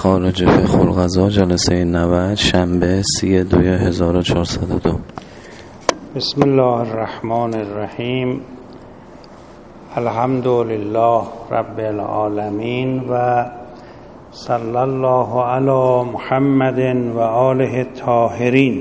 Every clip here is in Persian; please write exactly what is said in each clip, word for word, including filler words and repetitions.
خارج فقه القضا جلسه نود شنبه سی دوی هزار و چهارصد و دو. بسم الله الرحمن الرحیم. الحمد لله رب العالمین و صلی الله علی محمد و آله الطاهرین.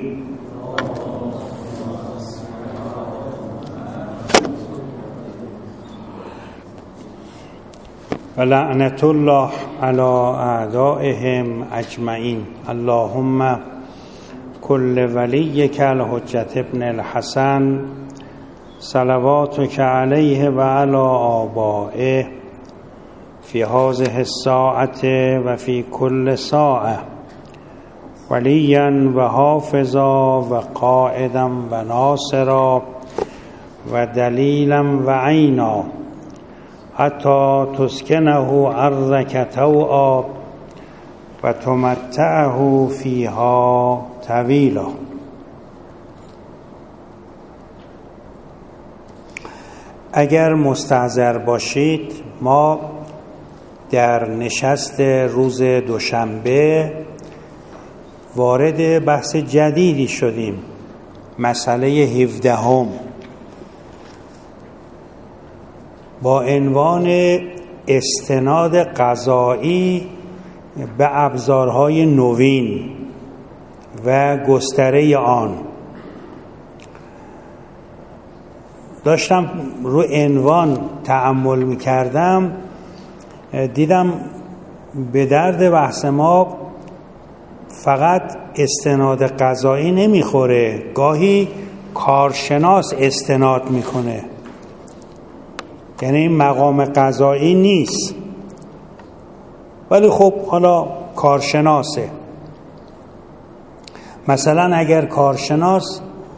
و لعنت الله علی اعدائهم اجمعین. اللهم کل ولیک الحجة ابن الحسن صلواتک علیه و علی آبائه فی هذه الساعة و فی کل ساعة ولیا و حافظا و قائدا و ناصرا و دلیلا و عینا حتی تسکنه ارضک طوعا و تمتعه فیها طویلا. اگر مستحضر باشید، ما در نشست روز دوشنبه وارد بحث جدیدی شدیم، مسئله هفدهم با عنوان استناد قضایی به ابزارهای نوین و گستره آن. داشتم رو عنوان تأمل می‌کردم، دیدم به درد بحث ما فقط استناد قضایی نمیخوره، گاهی کارشناس استناد میکنه، یعنی این مقام قضایی نیست ولی خب حالا کارشناسه. مثلا اگر کارشناس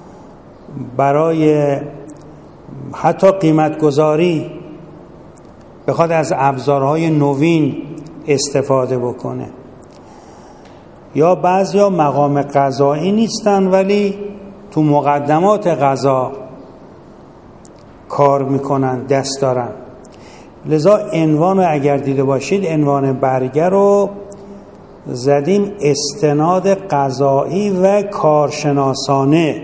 برای حتی قیمت گذاری بخواد از ابزارهای نوین استفاده بکنه، یا بعضیا مقام قضایی نیستن ولی تو مقدمات قضا کار میکنن، دست دارن. لذا عنوان رو اگر دیده باشید، عنوان برگه رو زدیم استناد قضایی و کارشناسانه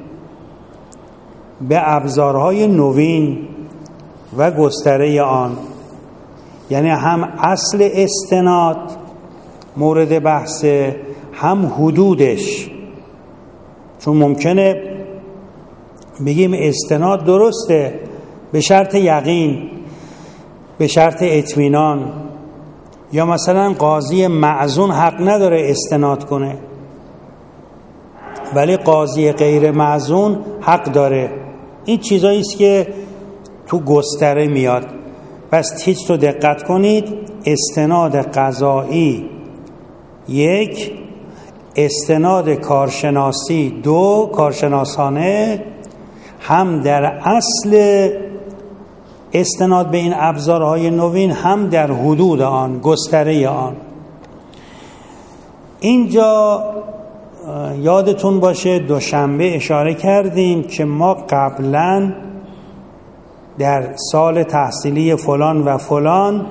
به ابزارهای نوین و گستره آن. یعنی هم اصل استناد مورد بحثه، هم حدودش. چون ممکنه بگیم استناد درسته به شرط یقین، به شرط اطمینان، یا مثلا قاضی معزون حق نداره استناد کنه ولی قاضی غیر معزون حق داره. این چیزایی است که تو گستره میاد. پس تیتر رو دقت کنید: استناد قضایی یک، استناد کارشناسی دو، کارشناسانه، هم در اصل استناد به این ابزارهای نوین، هم در حدود آن، گستره آن. اینجا یادتون باشه دوشنبه اشاره کردیم که ما قبلا در سال تحصیلی فلان و فلان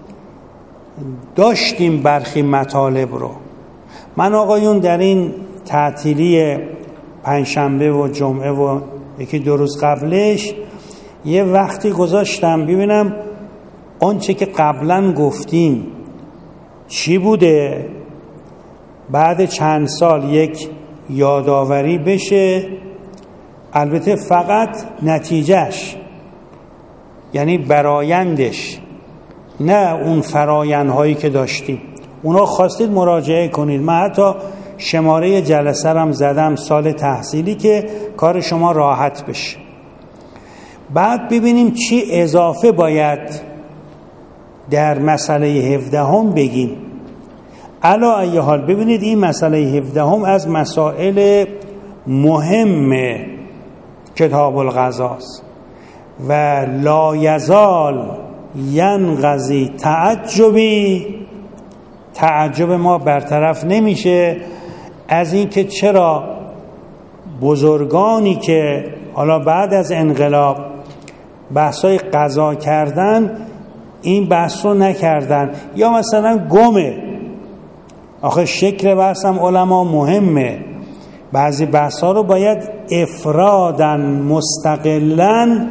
داشتیم برخی مطالب رو. من آقایون در این تعطیلی پنجشنبه و جمعه و یکی دو روز قبلش یه وقتی گذاشتم ببینم آنچه که قبلا گفتیم چی بوده، بعد چند سال یک یادآوری بشه. البته فقط نتیجهش، یعنی برایندش، نه اون فرایندهایی که داشتیم. اونا خواستید مراجعه کنید، من حتی شماره جلسه رم زدم سال تحصیلی که کار شما راحت بشه. بعد ببینیم چی اضافه باید در مسئله هفدهم بگیم. علی ای حال ببینید این مسئله هفدهم از مسائل مهم کتاب القضاست و لا یزال ینقضی تعجبی، تعجب ما برطرف نمیشه از این که چرا بزرگانی که حالا بعد از انقلاب بحثای قضا کردن این بحث رو نکردن، یا مثلا گمه آخه شکل بحثم علما مهمه، بعضی بحثا رو باید افراداً مستقلاً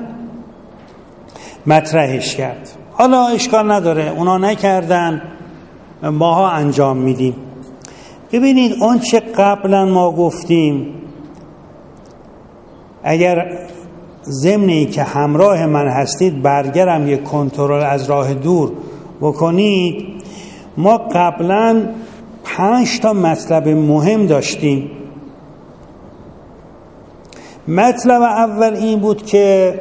مطرحش کرد. حالا اشکال نداره، اونا نکردن، ماها انجام میدیم. ببینید اون چه قبلا ما گفتیم، اگر ضمنی که همراه من هستید برگرم یک کنترل از راه دور بکنید، ما قبلا پنج تا مطلب مهم داشتیم. مطلب اول این بود که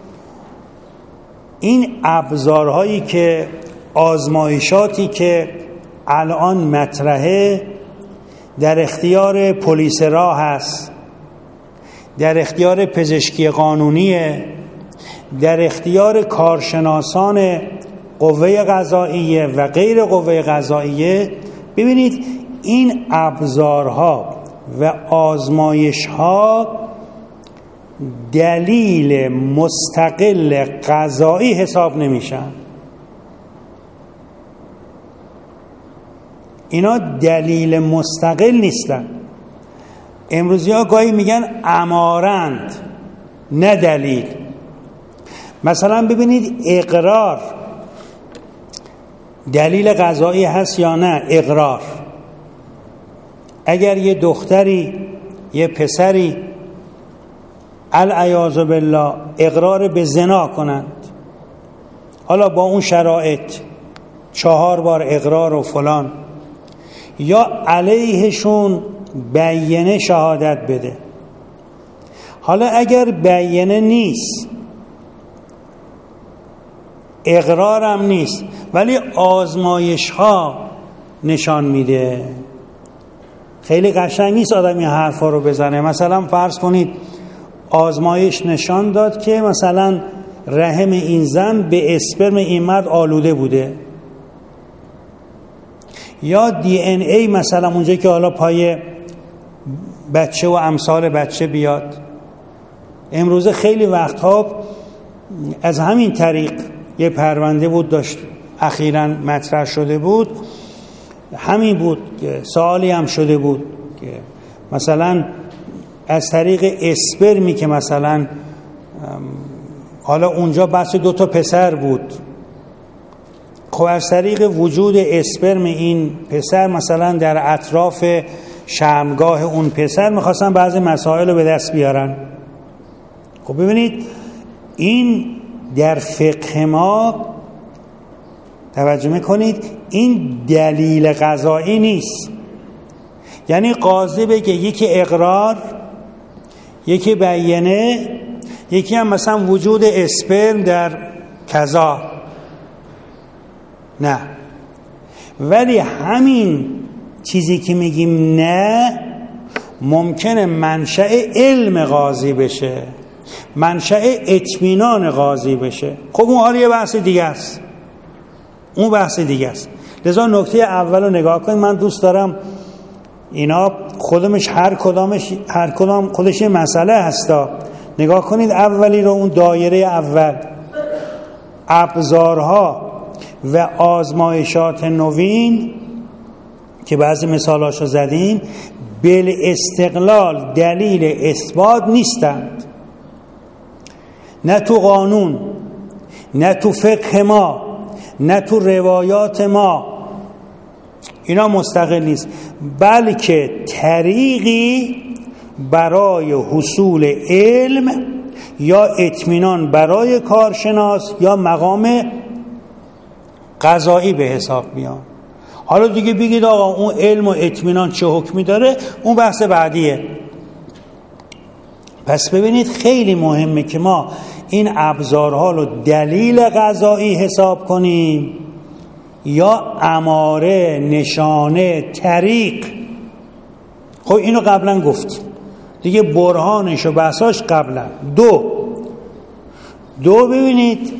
این ابزارهایی که آزمایشاتی که الان مطرحه در اختیار پلیس راه هست، در اختیار پزشکی قانونیه، در اختیار کارشناسان قوه قضاییه و غیر قوه قضاییه. ببینید این ابزارها و آزمایشها دلیل مستقل قضایی حساب نمیشن. اینا دلیل مستقل نیستن. امروزی ها گاهی میگن امارند، نه دلیل. مثلا ببینید اقرار دلیل قضایی هست یا نه؟ اقرار، اگر یه دختری یه پسری العیاذ بالله اقرار به زنا کنند، حالا با اون شرایط چهار بار اقرار و فلان، یا علیهشون بیانه شهادت بده. حالا اگر بیانه نیست، اقرارم نیست، ولی آزمایش ها نشان میده. خیلی قشنگ نیست آدم این حرفا رو بزنه. مثلا فرض کنید آزمایش نشان داد که مثلا رحم این زن به اسپرم این مرد آلوده بوده، یا دی ان ای مثلا اونجا که حالا پای بچه و امثال بچه بیاد. امروزه خیلی وقتها از همین طریق یه پرونده بود داشت اخیراً مطرح شده بود، همین بود که سوالی هم شده بود که مثلا از طریق اسپرمی که مثلا حالا اونجا بحث دو تا پسر بود، خب از طریق وجود اسپرم این پسر مثلا در اطراف شرمگاه اون پسر میخواستن بعضی مسائل رو به دست بیارن. خب ببینید این در فقه ما توجه میکنید، این دلیل قضایی نیست. یعنی قاضی بگه یکی اقرار، یکی بیانه، یکی هم مثلا وجود اسپرم در کذا، نه. ولی همین چیزی که میگیم نه ممکنه منشأ علم قاضی بشه، منشأ اطمینان قاضی بشه. خب اون حالا یه بحث دیگه است، اون بحث دیگه است. لذا نکته اول رو نگاه کنید. من دوست دارم اینا خودمش هر کدامش هر کدام خودش یه مسئله هستا. نگاه کنید اولی رو، اون دایره اول، ابزارها و آزمایشات نوین که بعضی مثالاشو زدیم، بل استقلال دلیل اثبات نیستند. نه تو قانون، نه تو فقه ما، نه تو روایات ما اینا مستقل نیست، بلکه طریقی برای حصول علم یا اطمینان برای کارشناس یا مقام قضایی به حساب میاد. حالا دیگه بگید آقا اون علم و اطمینان چه حکمی داره، اون بحث بعدیه. پس ببینید خیلی مهمه که ما این ابزارها رو دلیل قضایی حساب کنیم یا اماره، نشانه، طریق. خب اینو قبلا گفتیم دیگه، برهانش و بحثاش قبلا. دو دو ببینید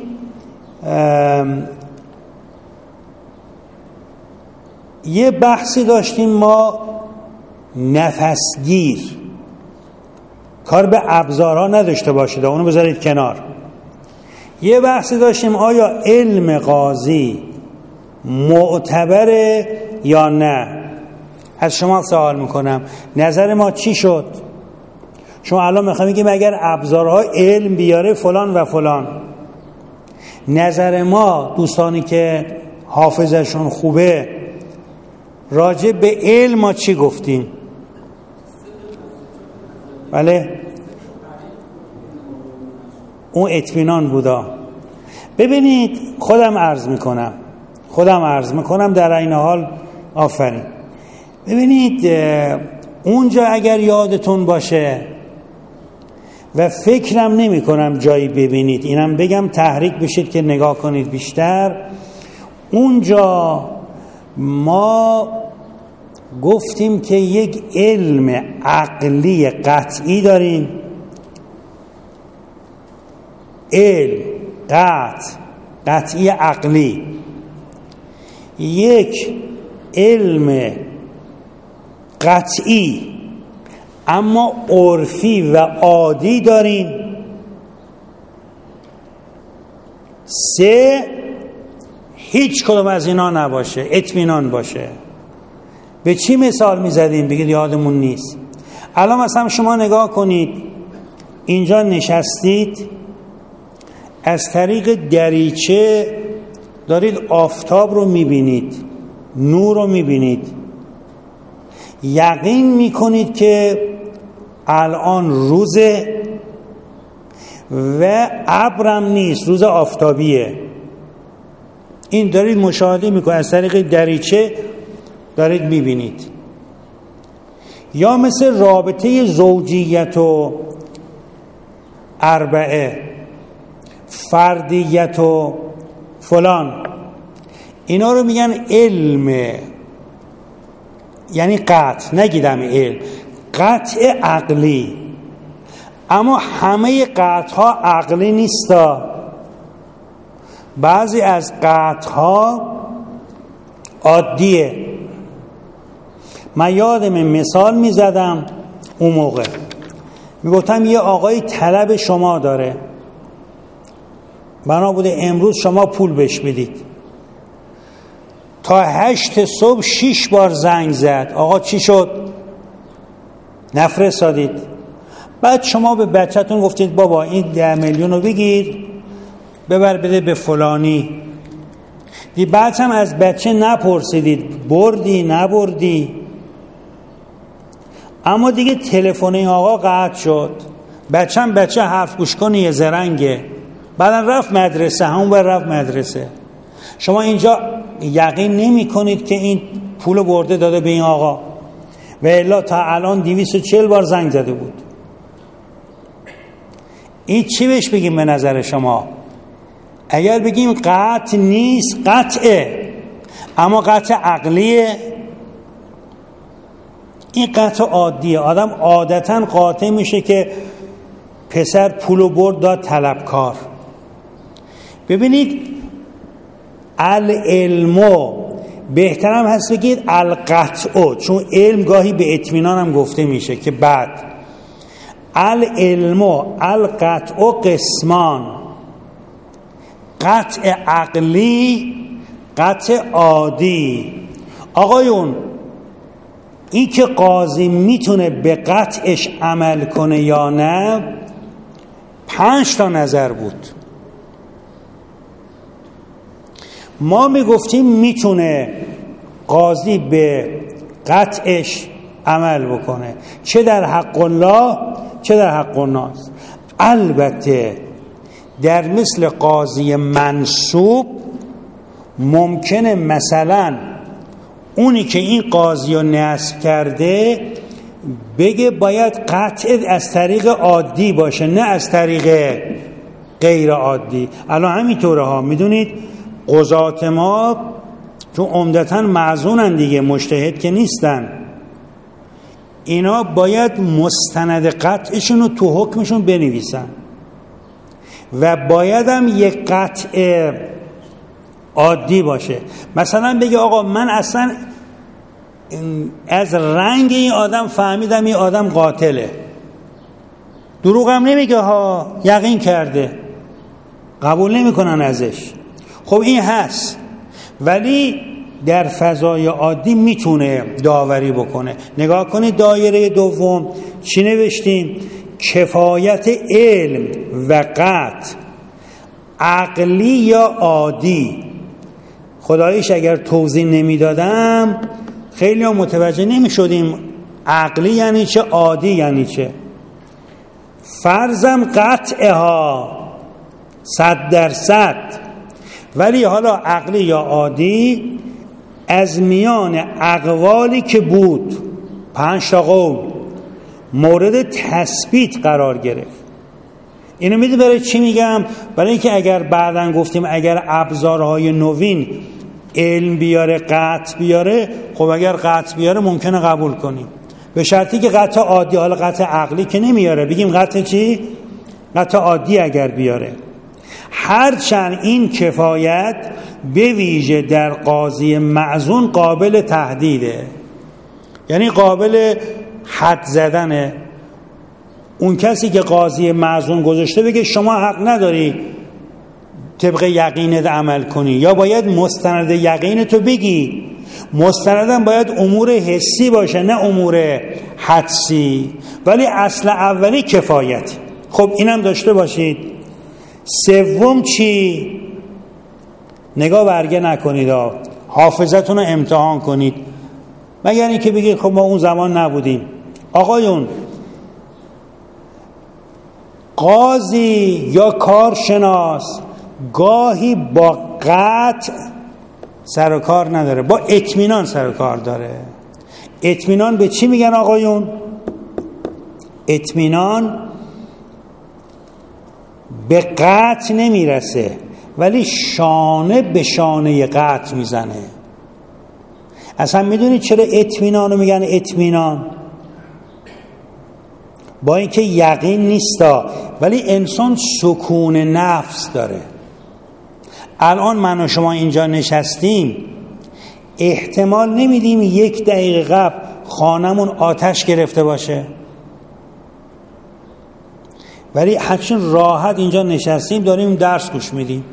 یه بحثی داشتیم ما، نفسگیر، کار به ابزارها نداشته باشید، اونو بذارید کنار. یه بحثی داشتیم آیا علم قاضی معتبره یا نه. از شما سوال میکنم نظر ما چی شد؟ شما الان میخوایم بگیم اگر ابزارها علم بیاره فلان و فلان. نظر ما دوستانی که حافظشون خوبه راجع به علم ما چی گفتیم؟ بله اون اطمینان بودا. ببینید خودم عرض میکنم خودم عرض میکنم در این حال آفرین. ببینید اونجا اگر یادتون باشه و فکرم نمی کنم جایی ببینید، اینم بگم تحریک بشید که نگاه کنید بیشتر، اونجا ما گفتیم که یک علم عقلی قطعی داریم، علم قطع قطعی عقلی، یک علم قطعی اما عرفی و عادی داریم، سه هیچ کدوم از اینا نباشه، اطمینان باشه. به چی مثال میزدیم؟ بگید یادمون نیست. الان مثلا شما نگاه کنید اینجا نشستید، از طریق دریچه دارید آفتاب رو میبینید، نور رو میبینید، یقین میکنید که الان روزه و ابرم نیست، روز آفتابیه. این دارید مشاهده میکنید، از طریق دریچه دارید میبینید. یا مثل رابطه زوجیت و اربعه، فردیت و فلان، اینا رو میگن علم، یعنی قطع، نگیدم علم، قطع عقلی. اما همه قطع ها عقلی نیستا، بعضی از قطع ها عادیه. من یادم مثال میزدم اون موقع، میگفتم یه آقای طلب شما داره، بنا بوده امروز شما پول بهش بدید، تا هشت صبح شیش بار زنگ زد، آقا چی شد؟ نفرستادید. بعد شما به بچه‌تون گفتید بابا این ده میلیون رو بگیر ببر بده به فلانی. دی بعد هم از بچه نپرسیدید بردی نبردی. اما دیگه تلفن این آقا قطع شد، بچه هم بچه حرف گوش کنی یه زرنگه، بعدن رفت مدرسه، همون بر رفت مدرسه. شما اینجا یقین نمی کنید که این پول برده داده به این آقا، و الا تا الان دویست و چهل بار زنگ زده بود. این چی بهش بگیم به نظر شما؟ اگر بگیم قطع نیست، قطعه، اما قطع عقلیه. این قطع عادیه، آدم عادتا قاطع میشه که پسر پولو برد داد طلبکار. ببینید العلمو بهترم هست بگید القطعو، چون علم گاهی به اطمینان هم گفته میشه که بعد العلمو القطعو قسمان، قطع عقلی، قطع عادی. آقایون این که قاضی میتونه به قطعش عمل کنه یا نه، پنج تا نظر بود. ما میگفتیم میتونه قاضی به قطعش عمل بکنه، چه در حق الله چه در حق الناس. البته در مثل قاضی منصوب ممکنه مثلا اونی که این قاضی رو نصب کرده بگه باید قطع از طریق عادی باشه، نه از طریق غیر عادی. الان همینطوره ها، میدونید قضات ما چون عمدتاً معزونن دیگه، مجتهد که نیستن، اینا باید مستند قطعشون رو تو حکمشون بنویسن و باید هم یک قطع عادی باشه. مثلا بگه آقا من اصلا از رنگ این آدم فهمیدم این آدم قاتله، دروغ هم نمیگه ها، یقین کرده، قبول نمیکنن ازش. خب این هست، ولی در فضای عادی میتونه داوری بکنه. نگاه کنید دایره دوم چی نوشتیم؟ کفایت علم و قطع عقلی یا عادی. خداییش اگر توضیح نمیدادم خیلی ها متوجه نمی شدیم عقلی یعنی چه، عادی یعنی چه. فرضم قطعه ها صد درصد، ولی حالا عقلی یا عادی از میان اقوالی که بود پنج تا قول مورد تثبیت قرار گرفت. اینو میدونی برای چی میگم؟ برای اینکه اگر بعداً گفتیم اگر ابزارهای نوین علم بیاره قطع بیاره، خب اگر قطع بیاره ممکنه قبول کنیم، به شرطی که قطع عادی، حالا قطع عقلی که نمیاره، بگیم قطع چی؟ قطع عادی اگر بیاره. هرچند این کفایت به ویژه در قاضی معزون قابل تهدیده، یعنی قابل حد زدنه. اون کسی که قاضی معزون گذاشته بگه شما حق نداری طبق یقینت عمل کنی، یا باید مستند یقینتو بگی. مستندم باید امور حسی باشه نه امور حدسی، ولی اصل اولی کفایت. خب اینم داشته باشید. سوم چی؟ نگاه برگه نکنید، حافظتون رو امتحان کنید، مگر اینکه بگید خب ما اون زمان نبودیم. آقایون، قاضی یا کارشناس گاهی با قطع سر و کار نداره، با اطمینان سر و کار داره. اطمینان به چی میگن آقایون؟ اطمینان به قطع نمیرسه، ولی شانه به شانه قطع میزنه. اصلا میدونید چرا اطمینان رو میگن اطمینان؟ با اینکه یقین نیستا، ولی انسان سکون نفس داره. الان من و شما اینجا نشستیم، احتمال نمیدیم یک دقیقه قبل خانمون آتش گرفته باشه، ولی همچنین راحت اینجا نشستیم داریم درس گوش میدیم.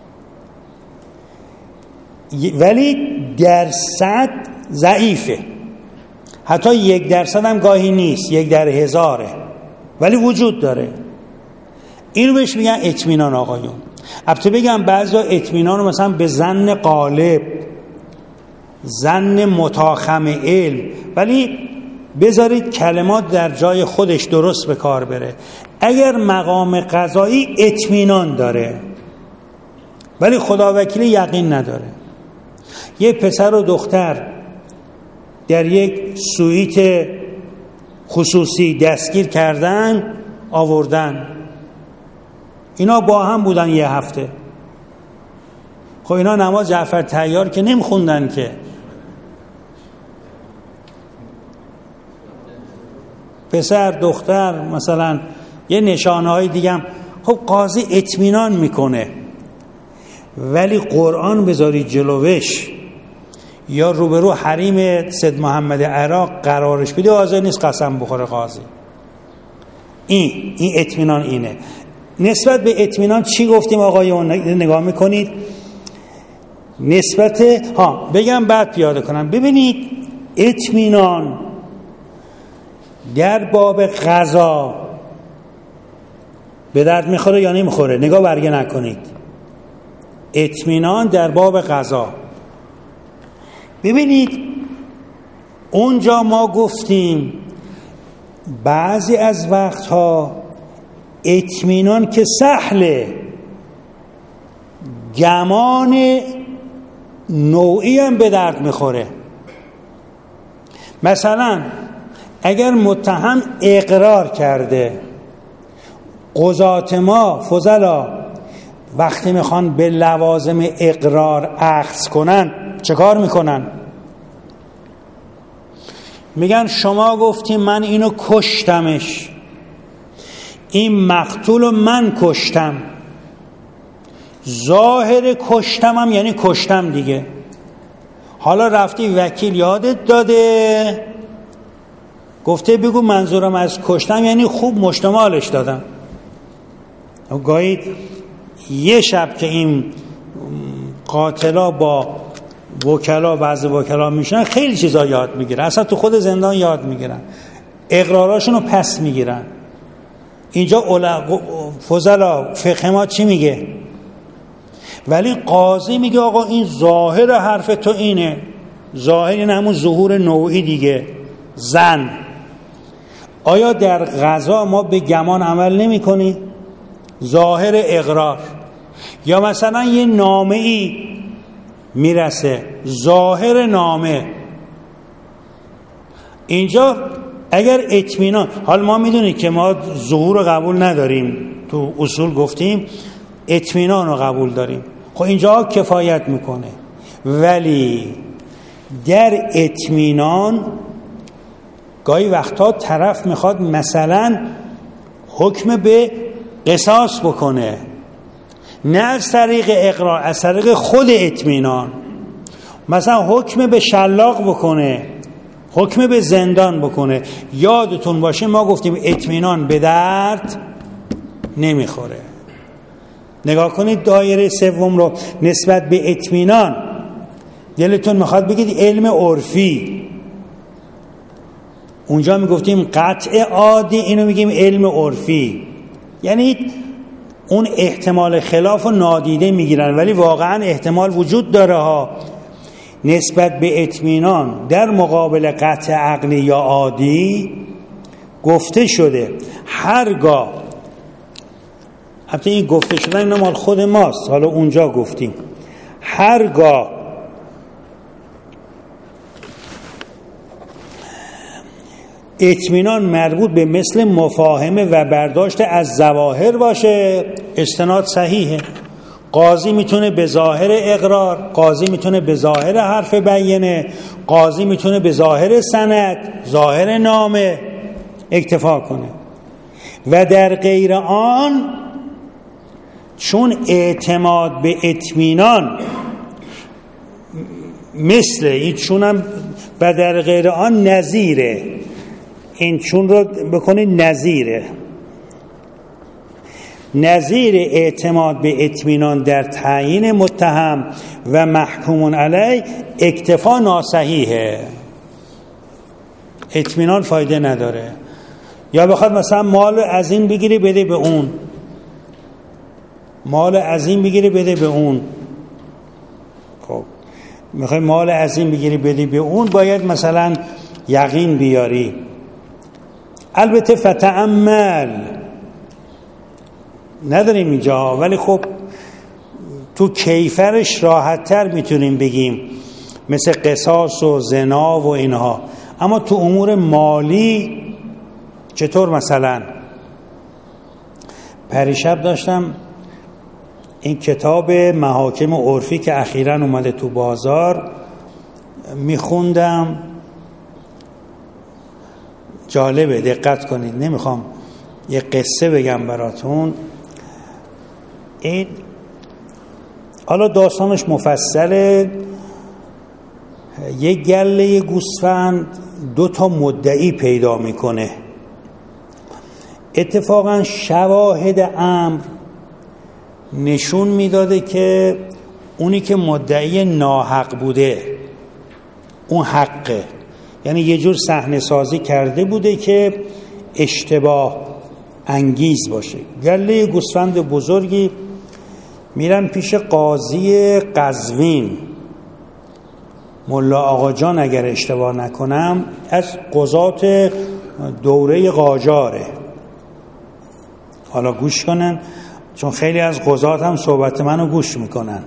ولی درصد ضعیفه، حتی یک درصد هم گاهی نیست، یک در هزاره، ولی وجود داره. اینو بهش میگن اطمینان آقایون. البته بگم بعضی اطمینان رو مثلا به ظن غالب، ظن متاخم علم، ولی بذارید کلمات در جای خودش درست به کار بره. اگر مقام قضایی اطمینان داره ولی خداوکیلی یقین نداره، یه پسر و دختر در یک سویت خصوصی دستگیر کردن آوردن، اینا با هم بودن یه هفته. خب اینا نماز جعفر طیار که نمیخوندن که، پسر دختر مثلا یه نشانه های دیگه هم. خب قاضی اطمینان میکنه، ولی قرآن بذارید جلوش یا روبرو حریم سید محمد عراق قرارش بده، حاضر نیست قسم بخوره قاضی. این این اطمینان اینه. نسبت به اطمینان چی گفتیم آقایون؟ نگاه میکنید نسبت ها بگم بعد پیاده کنم. ببینید اطمینان در باب قضا به درد میخوره یا نمیخوره؟ نگاه برگه نکنید. اطمینان در باب قضا، ببینید اونجا ما گفتیم بعضی از وقتها اطمینان که سهله، گمان نوعی هم به درد میخوره. مثلا اگر متهم اقرار کرده، قضات ما فضلا وقتی میخوان به لوازم اقرار اخذ کنن چه کار میکنن؟ میگن شما گفتی من اینو کشتمش، این مقتول من کشتم، ظاهر کشتمم یعنی کشتم دیگه. حالا رفتی وکیل یادت داده گفته بگو منظورم از کشتم یعنی خوب مشتمالش دادم. گاهی یه شب که این قاتلا با وکلا بعضی وکلا میشن خیلی چیزا یاد میگیرن، اصلا تو خود زندان یاد میگیرن، اقراراشون رو پس میگیرن. اینجا فضلا فقه ما چی میگه؟ ولی قاضی میگه آقا این ظاهر حرف تو اینه، ظاهر این همون ظهور نوعی دیگه، زن. آیا در قضا ما به گمان عمل نمی کنی؟ ظاهر اقرار. یا مثلا یه نامه ای میرسه، ظاهر نامه. اینجا اگر اطمینان، حال ما میدونید که ما ظهور رو قبول نداریم، تو اصول گفتیم اطمینان رو قبول داریم، خب اینجا کفایت میکنه. ولی در اطمینان گاهی وقتا طرف میخواد مثلا حکم به قصاص بکنه، نه از طریق اقرار، از طریق خود اطمینان. مثلا حکم به شلاق بکنه، حکم به زندان بکنه. یادتون باشه ما گفتیم اطمینان به درد نمیخوره. نگاه کنید دایره سوم رو نسبت به اطمینان. دلتون میخواد بگید علم عرفی، اونجا میگفتیم قطع عادی، اینو میگیم علم عرفی. یعنی اون احتمال خلاف رو نادیده میگیرن، ولی واقعا احتمال وجود داره ها. نسبت به اطمینان در مقابل قطع عقلی یا عادی گفته شده هرگاه، البته این گفته شده اینا مال خود ماست، حالا اونجا گفتیم هرگاه اطمینان مربوط به مثل مفاهمه و برداشت از ظواهر باشه، استناد صحیحه. قاضی میتونه به ظاهر اقرار، قاضی میتونه به ظاهر حرف بیانه، قاضی میتونه به ظاهر سند، ظاهر نامه اکتفا کنه. و در غیر آن چون اعتماد به اطمینان مثل این چونم و در غیر آن نظیره، این چون رو بکنید نظیره، نظیر اعتماد به اطمینان در تعیین متهم و محکوم علیه اکتفا ناصحیحه. اطمینان فایده نداره. یا بخواد مثلا مال از این بگیری بده به اون، مال از این بگیری بده به اون. خب میخوای مال از این بگیری بده به اون، باید مثلا یقین بیاری. البته فتأمل نداریم اینجا، ولی خب تو کیفرش راحت تر میتونیم بگیم، مثل قصاص و زنا و اینها. اما تو امور مالی چطور؟ مثلا پریشب داشتم این کتاب محاکم عرفی که اخیراً اومده تو بازار میخوندم، جالبه، دقت کنید، نمیخوام یه قصه بگم براتون. این حالا داستانش مفصله. یه گله گوسفند دو تا مدعی پیدا میکنه. اتفاقا شواهد امر نشون میداده که اونی که مدعی ناحق بوده اون حقه، یعنی یه جور صحنه سازی کرده بوده که اشتباه انگیز باشه. گله گوسفند بزرگی میرن پیش قاضی قزوین، ملا آقا جان اگر اشتباه نکنم، از قضات دوره قاجاره. حالا گوش کنن، چون خیلی از قضات هم صحبت منو گوش میکنن.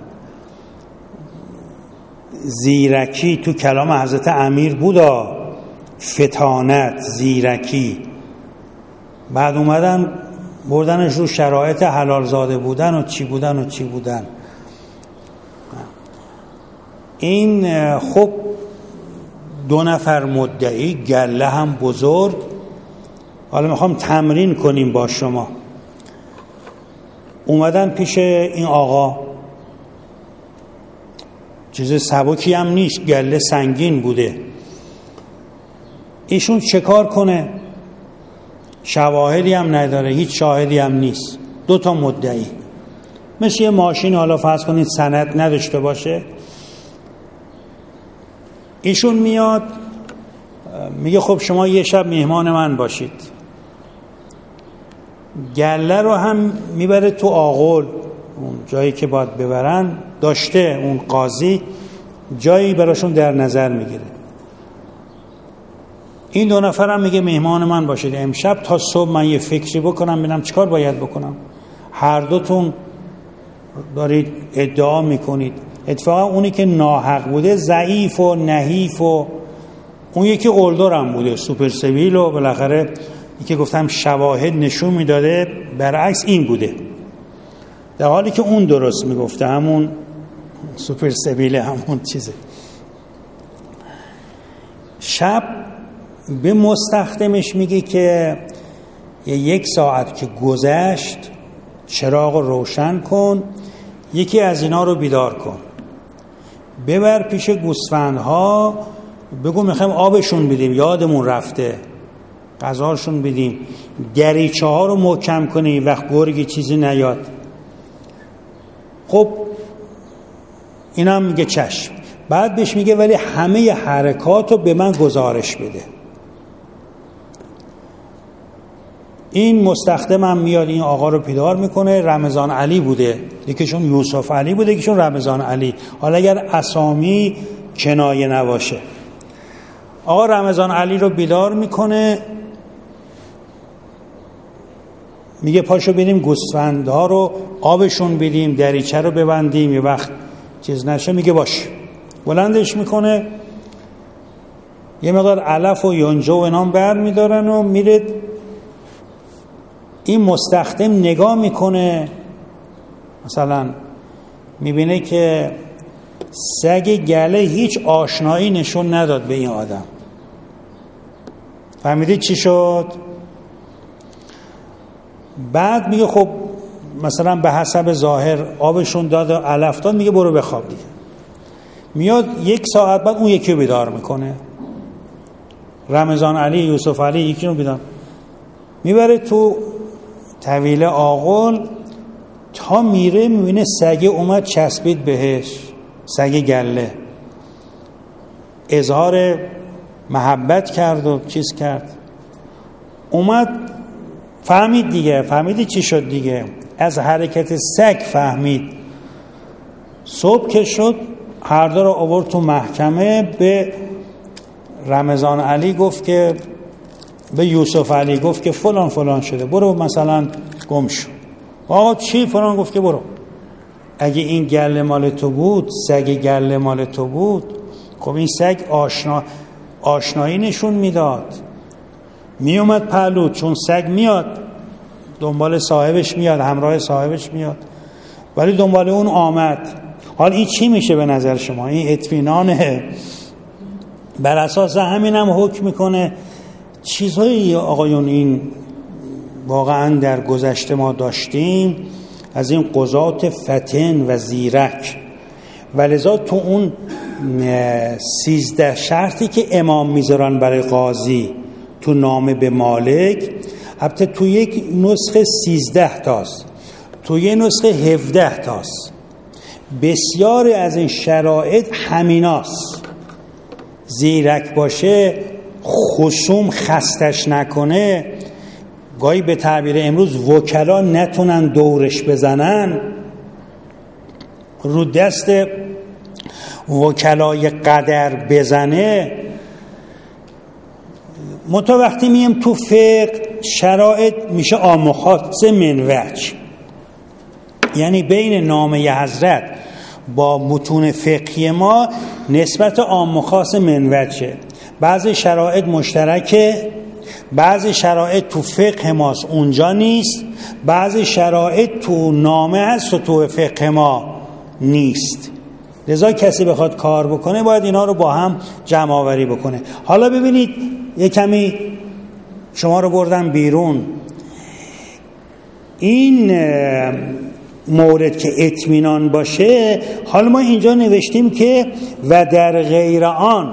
زیرکی تو کلام حضرت امیر بودا، فطانت، زیرکی. بعد اومدن بردنش رو شرایط حلال زاده بودن و چی بودن و چی بودن. این خب دو نفر مدعی، گله هم بزرگ. حالا میخوام تمرین کنیم با شما. اومدن پیش این آقا، چیز سبکی هم نیست، گله سنگین بوده. ایشون چه کار کنه؟ شواهدی هم نداره، هیچ شاهدی هم نیست، دو تا مدعی. مثل یه ماشین، حالا فرض کنید سند نداشته باشه، ایشون میاد میگه خب شما یه شب مهمان من باشید. گله رو هم میبره تو آغل، اون جایی که باید ببرن داشته اون قاضی جایی براشون در نظر میگیره. این دو نفر هم میگه مهمان من باشید امشب تا صبح، من یه فکری بکنم ببینم چیکار باید بکنم. هر دوتون دارید ادعا میکنید. اتفاقا اونی که ناحق بوده ضعیف و نحیف و اون یکی قلدرم بوده سوپر سیویل و بالاخره این که گفتم شواهد نشون میداده برعکس این بوده، در حالی که اون درست میگفته، همون سوپر سیویل همون چیزه. شب به مستخدمش میگه که یک ساعت که گذشت چراغ رو روشن کن، یکی از اینا رو بیدار کن، ببر پیش گوسفندها بگو میخوایم آبشون بدیم، یادمون رفته غذاشون بدیم، دریچه ها رو محکم کنی وقت گرگی چیزی نیاد. خب اینم میگه چشم. بعد بهش میگه ولی همه حرکات رو به من گزارش بده. این مستخدمم میاد این آقا رو بیدار میکنه. رمضان علی بوده، یکیشون یوسف علی بوده، یکیشون رمضان علی، حالا اگر اسامی کنایه نباشه. آقا رمضان علی رو بیدار میکنه، میگه پاشو بریم گوسفندها رو آبشون بدیم، دریچه رو ببندیم، یه وقت چیز نشه. میگه باش. بلندش میکنه، یه مقدار علف و یونجه و اینام بر میدارن و میره. این مستخدم نگاه میکنه، مثلا میبینه که سگ گله هیچ آشنایی نشون نداد به این آدم. فهمیدید چی شد؟ بعد میگه خب مثلا به حسب ظاهر آبشون داد و علف داد، میگه برو بخواب دیگه. میاد یک ساعت بعد اون یکی رو بیدار میکنه، رمضان علی یوسف علی یکی رو بیدار میبره تو طویل آغل تا میره میبینه سگه اومد چسبید بهش، سگ گله اظهار محبت کرد و چیز کرد. اومد فهمید دیگه، فهمیدی چی شد دیگه، از حرکت سگ فهمید. صبح که شد هر دو رو آورد تو محکمه. به رمضان علی گفت که به یوسف علی گفت که فلان فلان شده، برو مثلا گم شو. آقا چی فلان؟ گفت که برو. اگه این گله مال تو بود، سگ گله مال تو بود، خب این سگ آشنا آشنایی نشون میداد، می اومد پهلو، چون سگ میاد دنبال صاحبش میاد، همراه صاحبش میاد، ولی دنبال اون آمد. حال این چی میشه به نظر شما؟ این اطمینانه؟ بر اساس همین هم حکم میکنه. چیزهایی آقایون این واقعا در گذشته ما داشتیم از این قضات فتن و زیرک، ولذا تو اون سیزده شرطی که امام میذارن برای قاضی تو نامه به مالک، البته تو یک نسخه سیزده تاست، تو یک نسخه هفده تاست. بسیاری از این شرایط همیناست. زیرک باشه، خصوم خستش نکنه، گاهی به تعبیر امروز وکلا نتونن دورش بزنن، رو دست وکلای قدر بزنه. منتها وقتی میم تو فقه شرایط میشه عام و خاص من وجه، یعنی بین نامه حضرت با متون فقهی ما نسبت عام و خاص من وجه. بعضی شرایط مشترکه، بعضی شرایط تو فقه ماست اونجا نیست، بعضی شرایط تو نامه هست و تو فقه ما نیست. لذا کسی بخواد کار بکنه باید اینا رو با هم جمع آوری بکنه. حالا ببینید یه کمی شما رو بردم بیرون. این مورد که اطمینان باشه، حالا ما اینجا نوشتیم که و در غیر آن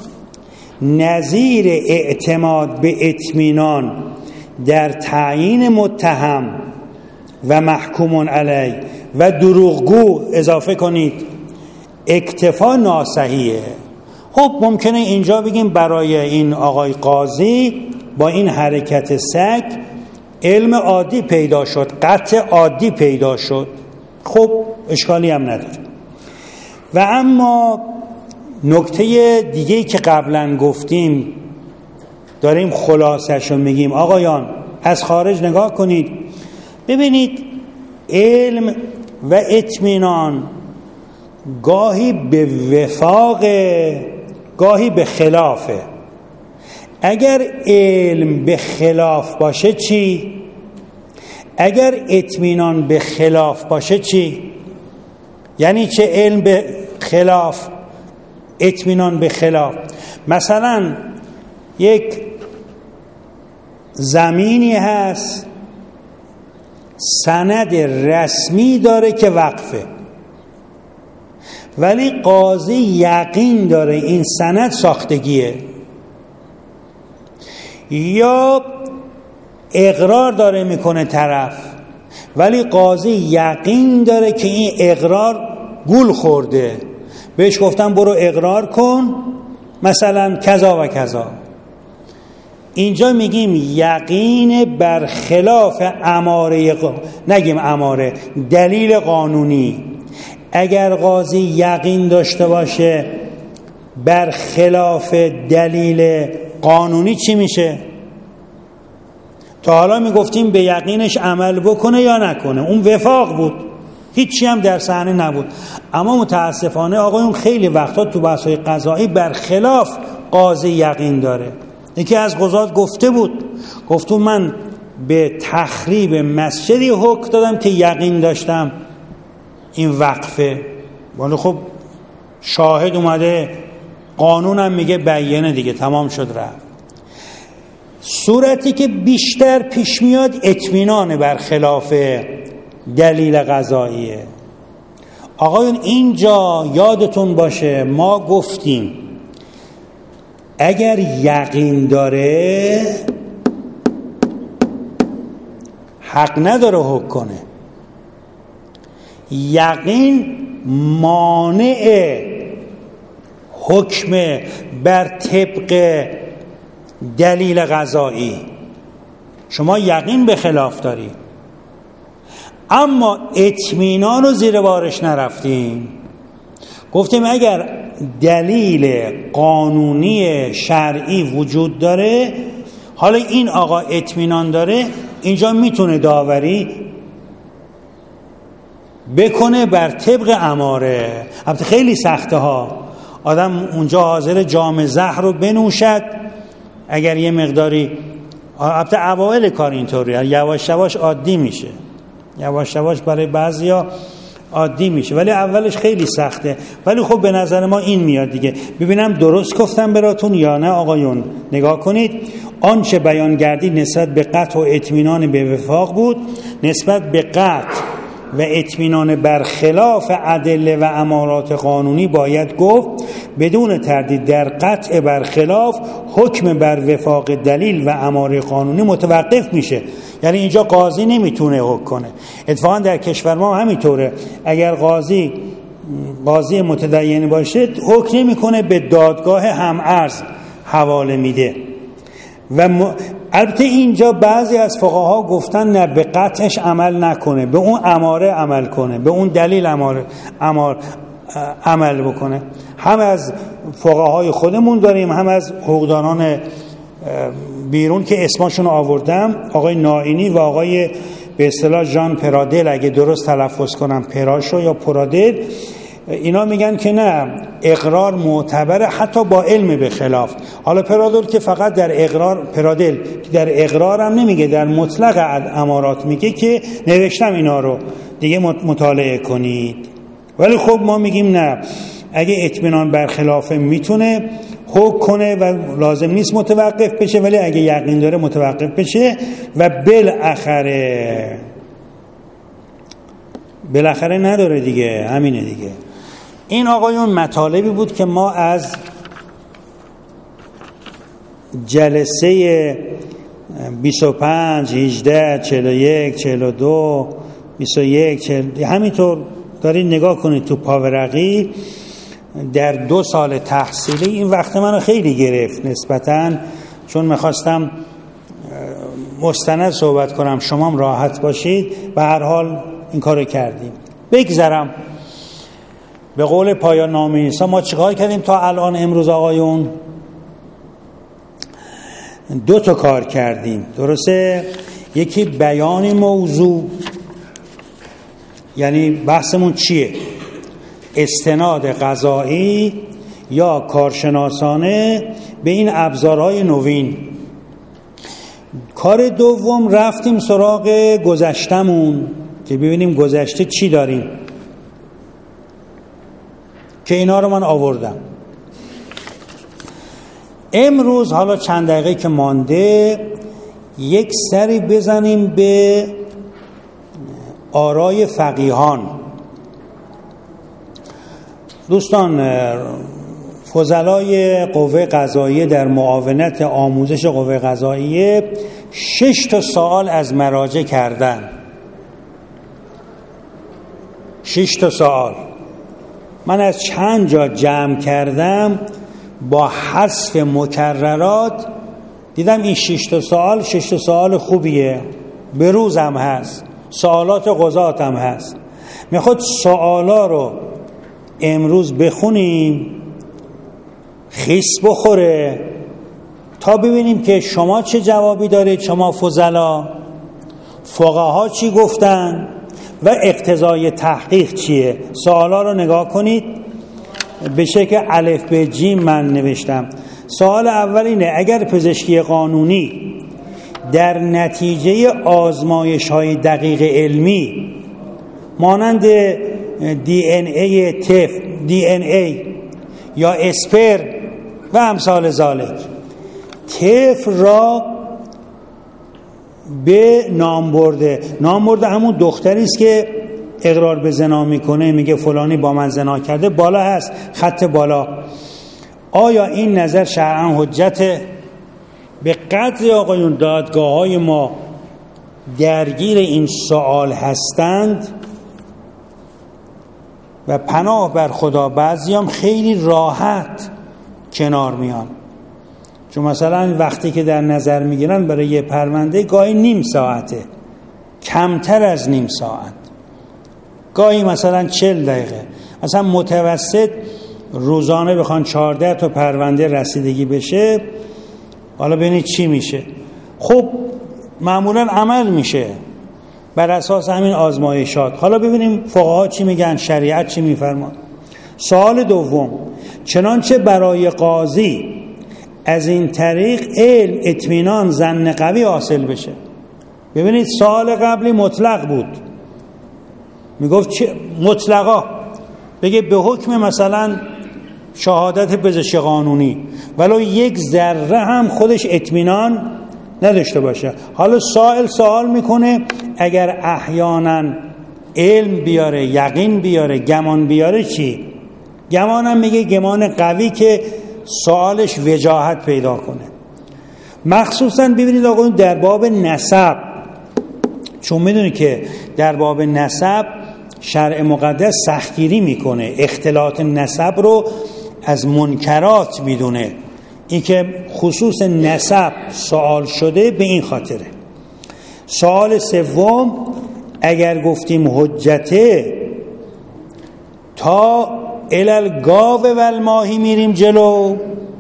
نظیر اعتماد به اطمینان در تعیین متهم و محکوم علی و دروغگو اضافه کنید اکتفا ناصحیه. خب ممکنه اینجا بگیم برای این آقای قاضی با این حرکت سگ علم عادی پیدا شد، قطع عادی پیدا شد، خب اشکالی هم نداره. و اما نکته دیگه‌ای که قبلا گفتیم داریم خلاصش رو میگیم. آقایان از خارج نگاه کنید، ببینید علم و اطمینان گاهی به وفاق، گاهی به خلافه. اگر علم به خلاف باشه چی؟ اگر اطمینان به خلاف باشه چی؟ یعنی چه علم به خلاف، اطمینان به خلاف؟ مثلا یک زمینی هست سند رسمی داره که وقفه، ولی قاضی یقین داره این سند ساختگیه، یا اقرار داره میکنه طرف ولی قاضی یقین داره که این اقرار گول خورده، بهش گفتم برو اقرار کن مثلا کذا و کذا. اینجا میگیم یقین بر خلاف اماره، نگیم اماره، دلیل قانونی. اگر قاضی یقین داشته باشه بر خلاف دلیل قانونی چی میشه؟ تا حالا میگفتیم به یقینش عمل بکنه یا نکنه، اون وفاق بود، هیچی هم در صحنه نبود. اما متاسفانه آقایون خیلی وقتا تو بحث‌های قضایی بر خلاف قاضی یقین داره. یکی از قضات گفته بود، گفتم من به تخریب مسجدی حکم دادم که یقین داشتم این وقفه، ولی خب شاهد اومده، قانونم میگه بیانه دیگه، تمام شد رفت. صورتی که بیشتر پیش میاد اطمینان بر خلاف دلیل قضاییه. آقایون اینجا یادتون باشه ما گفتیم اگر یقین داره حق نداره حکم کنه. یقین مانع حکم بر طبق دلیل قضایی. شما یقین به خلاف داری، اما اطمینان رو زیر بارش نرفتیم. گفتیم اگر دلیل قانونی شرعی وجود داره، حالا این آقا اطمینان داره، اینجا میتونه داوری بکنه بر طبق اماره. البته خیلی سخته ها، آدم اونجا حاضر جام زهر رو بنوشد اگر یه مقداری، البته اوایل کار اینطوریه، یواش یواش عادی میشه، یواش یواش برای بعضیا عادی میشه، ولی اولش خیلی سخته. ولی خب به نظر ما این میاد دیگه. ببینم درست گفتم براتون یا نه آقایون. نگاه کنید، آنچه بیان گردید نسبت به قطع و اطمینان به وفاق بود، نسبت به قطع و اطمینان برخلاف ادله و امارات قانونی باید گفت بدون تردید در قطع برخلاف حکم بر وفاق دلیل و اماره قانونی متوقف میشه. یعنی اینجا قاضی نمیتونه حکم کنه. اتفاقا در کشور ما همینطوره، اگر قاضی قاضی متدین باشه حکم نمیکنه، به دادگاه هم‌ارز حواله میده. و م... البته اینجا بعضی از فقها گفتن نه، به قطعش عمل نکنه، به اون اماره عمل کنه، به اون دلیل اماره امار عمل بکنه. هم از فقهای خودمون داریم، هم از حقوقدانان بیرون که اسمشون آوردم، آقای نائینی و آقای به اصطلاح ژان پرادل، اگه درست تلفظ کنم پراشو یا پرادل، اینا میگن که نه، اقرار معتبره حتی با علم به خلاف. حالا پرادل که فقط در اقرار، پرادل که در اقرار هم نمیگه، در مطلق امارات میگه که نوشتم اینا رو دیگه مطالعه کنید. ولی خب ما میگیم نه، اگه اطمینان برخلافه میتونه حکم کنه و لازم نیست متوقف بشه، ولی اگه یقین داره متوقف بشه. و بالاخره بالاخره نداره دیگه، همینه دیگه. این آقایون مطالبی بود که ما از جلسه بیست و پنج، هجده، چهل و یک، چهل و دو، بیست و یک، چهل، همینطور دارید نگاه کنید تو پاورقی در دو سال تحصیلی این وقت منو خیلی گرفت نسبتاً، چون میخواستم مستند صحبت کنم شما هم راحت باشید. به هر حال این کارو کردیم. بگذرم به قول پایان نامه ایسا ما چیکار کردیم تا الان امروز آقایون؟ دو تا کار کردیم، درسته؟ یکی بیان موضوع، یعنی بحثمون چیه؟ استناد قضایی یا کارشناسانه به این ابزارهای نوین. کار دوم رفتیم سراغ گذشتمون که ببینیم گذشته چی داریم، که اینا رو من آوردم. امروز حالا چند دقیقه که مانده یک سری بزنیم به آرای فقیهان. دوستان، فضلای قوه قضاییه در معاونت آموزش قوه قضاییه شش تا سوال از مراجع کردن. شش تا سوال من از چند جا جمع کردم، با حذف مکررات دیدم این شش تا سوال شش تا سوال خوبیه، به روز هم هست، سوالات قضات هم هست. میخواد سوالا رو امروز بخونیم، خیس بخوره، تا ببینیم که شما چه جوابی دارید، شما فضلا، فقها چی گفتن و اقتضای تحقیق چیه. سوالا رو نگاه کنید به شکل الف به جیم من نوشتم. سوال اول اینه: اگر پزشکی قانونی در نتیجه آزمایش‌های دقیق علمی مانند دی ان ای تف، دی ان ای یا اسپر و امثال ذالک تف را به نام برده، نام برده همون دختری است که اقرار به زنا میکنه، میگه فلانی با من زنا کرده، بالا هست خط بالا. آیا این نظر شرعاً حجته؟ به قدر آقایون دادگاه‌های ما درگیر این سوال هستند و پناه بر خدا بعضیام خیلی راحت کنار میان. چون مثلا وقتی که در نظر میگیرن برای یه پرونده گاهی نیم ساعته، کمتر از نیم ساعت، گاهی مثلا چل دقیقه. مثلا متوسط روزانه بخوان چهارده تا پرونده رسیدگی بشه، حالا ببینید چی میشه. خب معمولا عمل میشه بر اساس همین آزمایشات. حالا ببینیم فقها چی میگن، شریعت چی میفرماد. سوال دوم: چنانچه برای قاضی از این طریق علم، اطمینان، ظن قوی حاصل بشه. ببینید سوال قبلی مطلق بود، میگفت چه مطلقا، بگه به حکم مثلا شهادت پزشک قانونی، ولو یک ذره هم خودش اطمینان نداشته باشه. حالا سائل سوال میکنه اگر احیانا علم بیاره، یقین بیاره، گمان بیاره چی؟ گمانم میگه گمان قوی که سوالش وجاهت پیدا کنه. مخصوصا ببینید آقایون در باب نسب، چون میدونی که در باب نسب شرع مقدس سختگیری میکنه، اختلاط نسب رو از منکرات میدونه. این که خصوص نسب سوال شده به این خاطره. سوال سوم: اگر گفتیم حجته تا الالگاو و الماهی میریم جلو،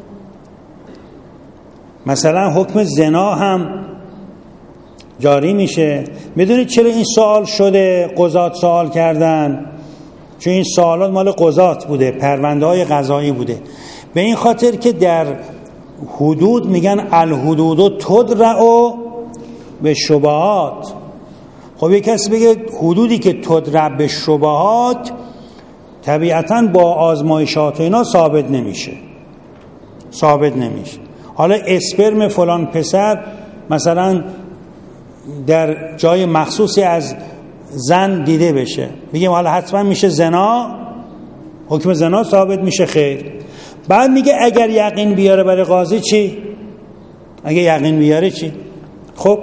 مثلا حکم زنا هم جاری میشه. میدونید چرا این سوال شده؟ قضات سوال کردن، چون این سوالات مال قضات بوده، پرونده های قضایی بوده. به این خاطر که در حدود میگن الحدود تدرع به شبهات. خب یک کسی بگه حدودی که تدرع به شبهات طبیعتاً با آزمایشات و اینا ثابت نمیشه، ثابت نمیشه. حالا اسپرم فلان پسر مثلا در جای مخصوصی از زن دیده بشه، میگیم حالا حتما میشه زنا، حکم زنا ثابت میشه؟ خیر. بعد میگه اگر یقین بیاره برای قاضی چی؟ اگه یقین بیاره چی؟ خب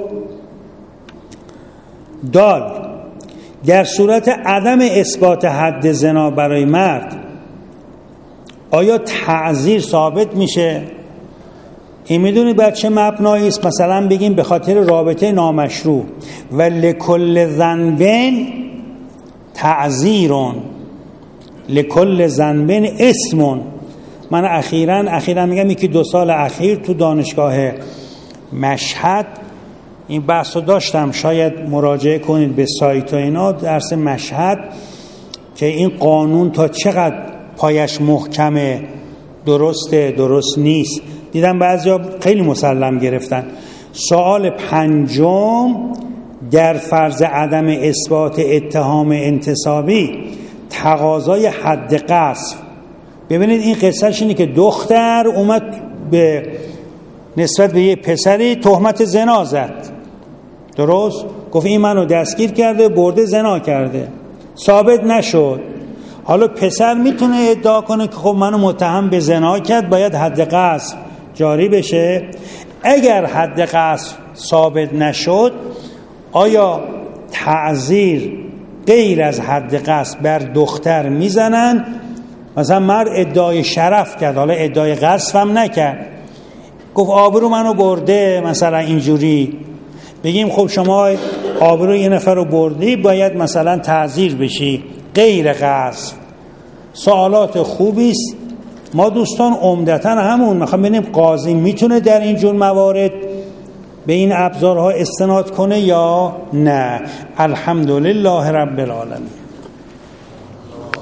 دال: در صورت عدم اثبات حد زنا برای مرد آیا تعزیر ثابت میشه؟ این میدونی بر چه مبنایی است؟ مثلا بگیم به خاطر رابطه نامشروع و لکل ذنبن تعزیرون لکل ذنبن اسمون. من اخیراً اخیراً میگم یکی دو سال اخیر تو دانشگاه مشهد این بحثو داشتم، شاید مراجعه کنید به سایت و اینا، درس مشهد که این قانون تا چقدر پایش محکمه، درسته درست نیست. دیدم بعضیا خیلی مسلم گرفتن. سوال پنجم در فرض عدم اثبات اتهام انتصابی تقاضای حد قذف. ببینید این قصهش اینه که دختر اومد به نسبت به یه پسری تهمت زنا زد، درست؟ گفت این منو دستگیر کرده، برده زنا کرده، ثابت نشد. حالا پسر میتونه ادعا کنه که خب منو متهم به زنا کرد، باید حد قذف جاری بشه. اگر حد قذف ثابت نشد، آیا تعزیر غیر از حد قذف بر دختر میزنن؟ مثلا مرد ادعای شرف کرد، حالا ادعای قذف هم نکرد، گفت آبرو منو برده مثلا اینجوری، بگیم خب شما آبرو یه نفر رو بردی، باید مثلا تعزیر بشی غیر قذف. سوالات خوبی است. ما دوستان عمدتاً همون میخوام ببینیم قاضی میتونه در این جور موارد به این ابزارها استناد کنه یا نه. الحمدلله رب العالمین.